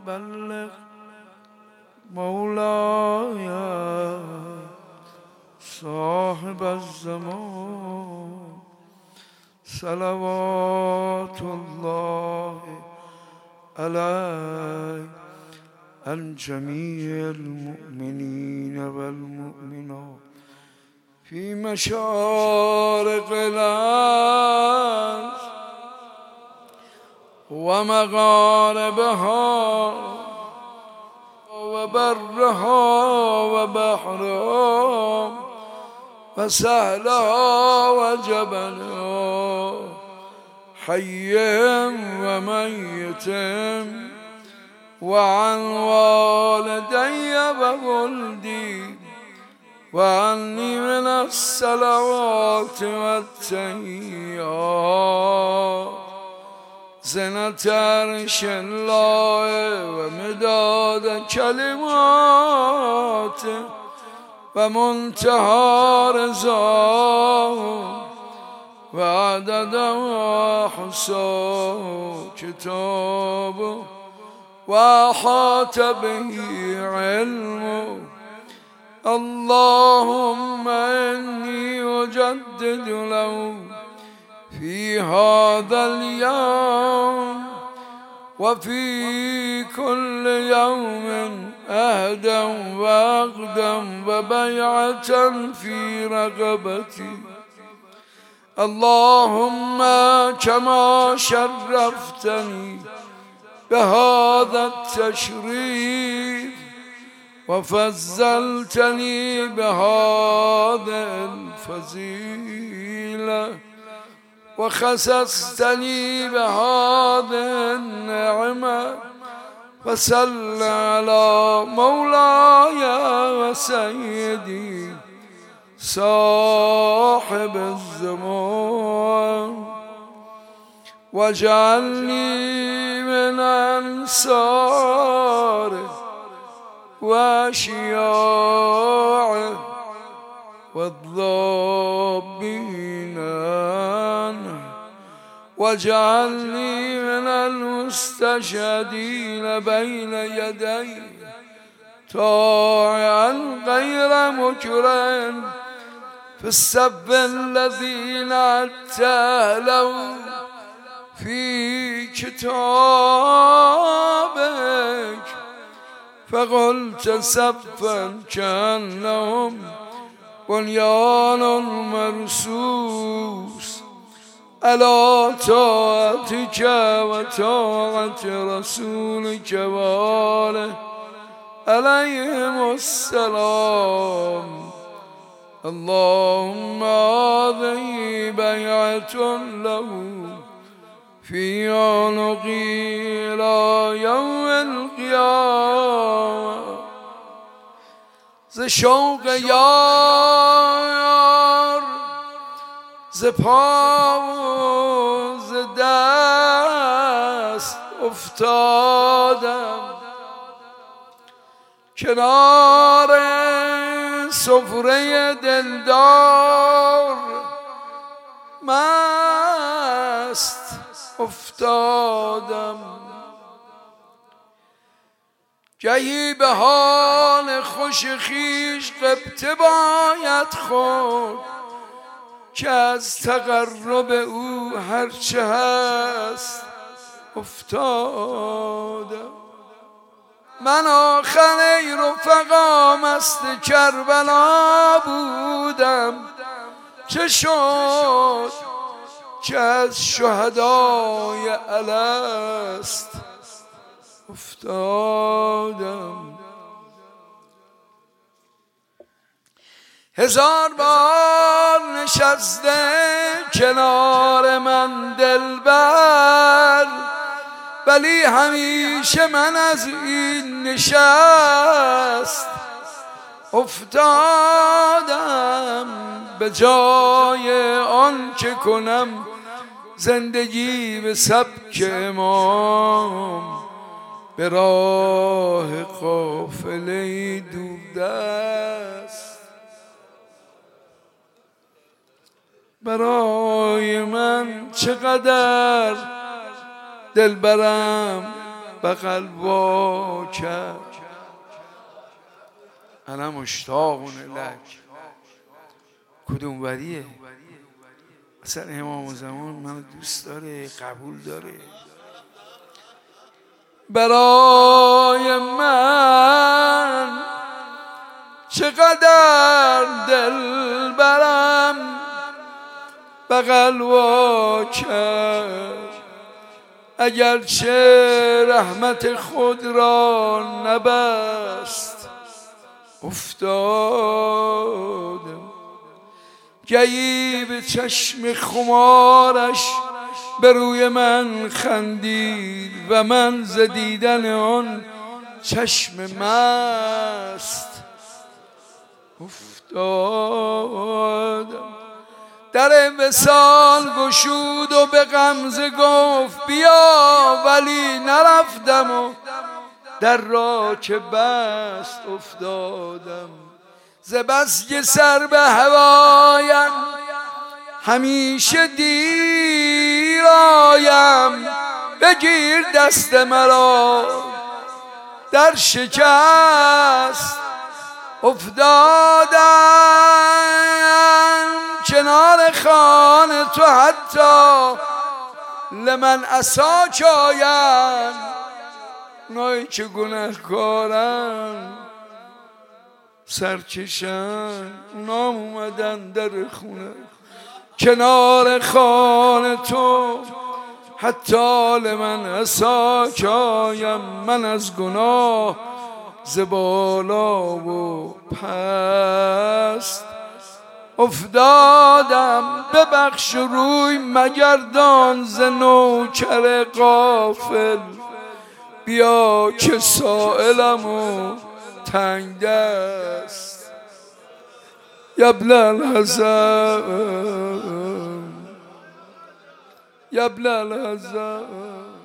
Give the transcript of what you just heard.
بلغ مولاي صاحب الزمان صلوات الله عليه عن جميع المؤمنين والمؤمنات في مشارق الأرض ومغاربها وبرها وبحرها وسهلها وجبلها حي وميت وعن والدي وولدي وعني من الصلوات والتحيات زنة عرش الله ومداد كلماته ومنتهى رضاه وعدد وحصى كتابه وأحاط به علمه اللهم إني أجدد له في هذا اليوم وفي كل يوم أهدا وأقدا وبيعة في رقبتي اللهم كما شرفتني بهذا التشريف وفضلتني بهذه الفضيلة وخصصتني بهذه النعمة فصل على مولاي وسيدي صاحب الزمان واجعلني من أنصاره وأشياعه والضابين عنه واجعلني من المستشهدين بين يديه طاعا غير مكره في السب الذين اتهلوا في كتابك فقلت سفا كأنهم بنيان مرصوص على طاعتك وطاعة رسولك وآله عليهم السلام اللهم هذه بيعة له في عنقي إلى يوم القيامة ز شوق یار ز پا و ز دست افتادم کنار سفره دلدار مست افتادم گهی به حال خوش خویش غبطه باید خورد که از تقرب او هرچه هست افتادم من آخر ای رفقا مست کربلا بودم چه شد که از شهدای الست افتادم هزار بار نشسته کنار من دلبر ولی همیشه من از این نشست افتادم به جای آن که کنم زندگی به سبک امام به راه قافله دوردست برای من چقدر دلبرم بغل وا کرد. انا مشتاقون لک. کدوم وریه؟ اصلا امام زمان منو دوست داره، قبول داره. برای من چقدر دل برم بغل وا کرد، اگرچه رحمت خود را نبست افتادم. گهی به چشم خمارش به روی من خندید و من ز دیدن آن چشم مست افتادم. در وصال گشود و به غمزه گفت بیا، ولی نرفتم و در را که بست افتادم. ز بس که سر به هوایم همیشه دیر آیم، بگیر دست مرا در شکست افتادم. کنار خانه تو حتی لمن عصاک آیم، اونایی که گنهکارن سرکشن اونام اومدن در خونه. کنار خانه تو حتی لمن عصاک آیم، من از گناه ز بالا و پست افتادم. ببخش روی مگردان ز نوکر غافل، بیا که سائلم و تنگ دست. یبل الحزن یبل الحزن